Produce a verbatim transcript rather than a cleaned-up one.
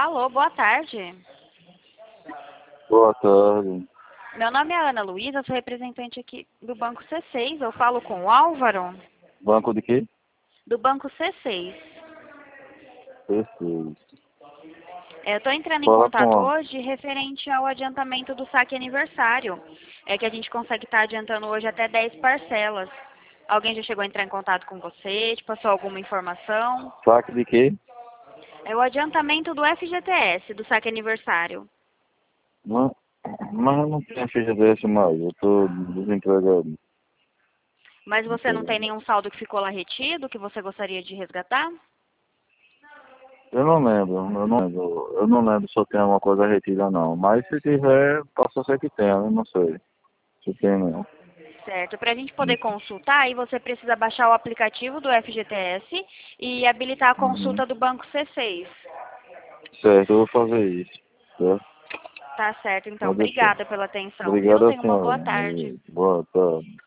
Alô, boa tarde. Boa tarde. Meu nome é Ana Luísa, sou representante aqui do Banco C seis. Eu falo com o Álvaro, Banco de quê? do Banco C seis. Perfeito. É, eu estou entrando em Fala contato com... hoje referente ao adiantamento do saque aniversário. É que a gente consegue estar adiantando hoje até dez parcelas. Alguém já chegou a entrar em contato com você? Te passou alguma informação? Saque de quê? É o adiantamento do F G T S, do saque aniversário. Mas, mas eu não tenho ficha desse mais. Eu tô desempregado. Mas você não tem Desempregado. nenhum saldo que ficou lá retido, que você gostaria de resgatar? Eu não lembro, eu não lembro. Eu não lembro se eu tenho alguma coisa retida não. Mas se tiver, posso ser que tenha, eu não sei. Se tem não. Certo. Para a gente poder consultar, aí você precisa baixar o aplicativo do F G T S e habilitar a Uhum. consulta do Banco C seis. Certo, eu vou fazer isso. Certo? Tá certo, então. Pode deixar. Obrigada pela atenção, viu? Obrigado, Tenha uma senhora. boa tarde. Boa tarde.